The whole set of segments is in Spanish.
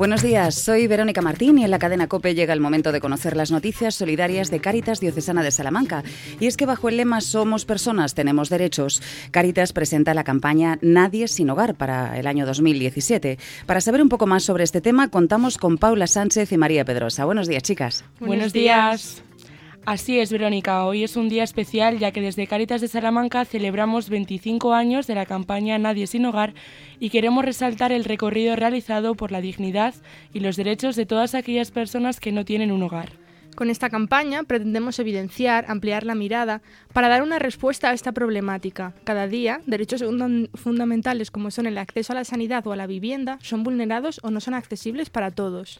Buenos días, soy Verónica Martín y en la cadena COPE llega el momento de conocer las noticias solidarias de Cáritas Diocesana de Salamanca. Y es que bajo el lema Somos personas, tenemos derechos, Cáritas presenta la campaña Nadie sin hogar para el año 2017. Para saber un poco más sobre este tema, contamos con Paula Sánchez y María Pedrosa. Buenos días, chicas. Buenos días. Así es, Verónica. Hoy es un día especial ya que desde Cáritas de Salamanca celebramos 25 años de la campaña Nadie sin hogar y queremos resaltar el recorrido realizado por la dignidad y los derechos de todas aquellas personas que no tienen un hogar. Con esta campaña pretendemos evidenciar, ampliar la mirada para dar una respuesta a esta problemática. Cada día, derechos fundamentales como son el acceso a la sanidad o a la vivienda son vulnerados o no son accesibles para todos.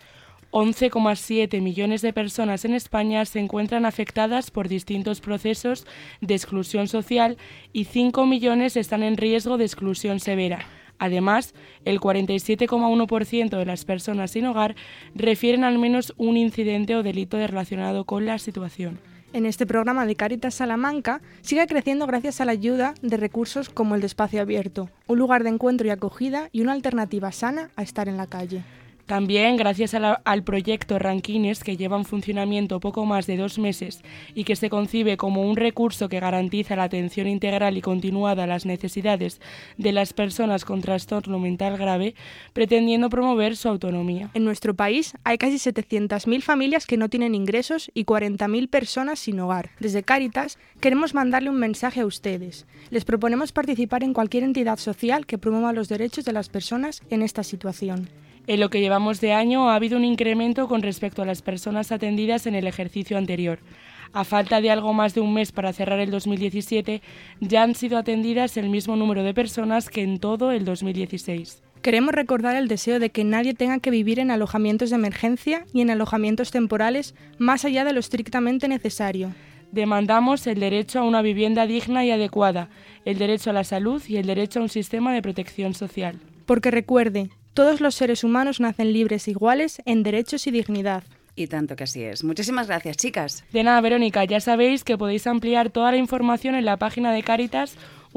11,7 millones de personas en España se encuentran afectadas por distintos procesos de exclusión social y 5 millones están en riesgo de exclusión severa. Además, el 47,1% de las personas sin hogar refieren al menos un incidente o delito relacionado con la situación. En este programa de Cáritas Salamanca sigue creciendo gracias a la ayuda de recursos como el de Espacio Abierto, un lugar de encuentro y acogida y una alternativa sana a estar en la calle. También, gracias al proyecto Ranquines, que lleva en funcionamiento poco más de 2 meses y que se concibe como un recurso que garantiza la atención integral y continuada a las necesidades de las personas con trastorno mental grave, pretendiendo promover su autonomía. En nuestro país hay casi 700.000 familias que no tienen ingresos y 40.000 personas sin hogar. Desde Cáritas queremos mandarle un mensaje a ustedes. Les proponemos participar en cualquier entidad social que promueva los derechos de las personas en esta situación. En lo que llevamos de año ha habido un incremento con respecto a las personas atendidas en el ejercicio anterior. A falta de algo más de un mes para cerrar el 2017, ya han sido atendidas el mismo número de personas que en todo el 2016. Queremos recordar el deseo de que nadie tenga que vivir en alojamientos de emergencia ni en alojamientos temporales más allá de lo estrictamente necesario. Demandamos el derecho a una vivienda digna y adecuada, el derecho a la salud y el derecho a un sistema de protección social. Porque recuerde, todos los seres humanos nacen libres e iguales en derechos y dignidad. Y tanto que así es. Muchísimas gracias, chicas. De nada, Verónica. Ya sabéis que podéis ampliar toda la información en la página de Cáritas,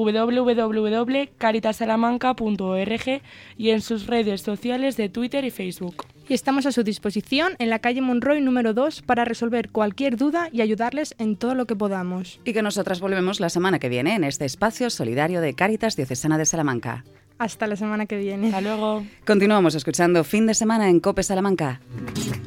www.caritasalamanca.org, y en sus redes sociales de Twitter y Facebook. Y estamos a su disposición en la calle Monroy número 2 para resolver cualquier duda y ayudarles en todo lo que podamos. Y que nosotras volvemos la semana que viene en este espacio solidario de Cáritas Diocesana de Salamanca. Hasta la semana que viene. Hasta luego. Continuamos escuchando Fin de Semana en COPE Salamanca.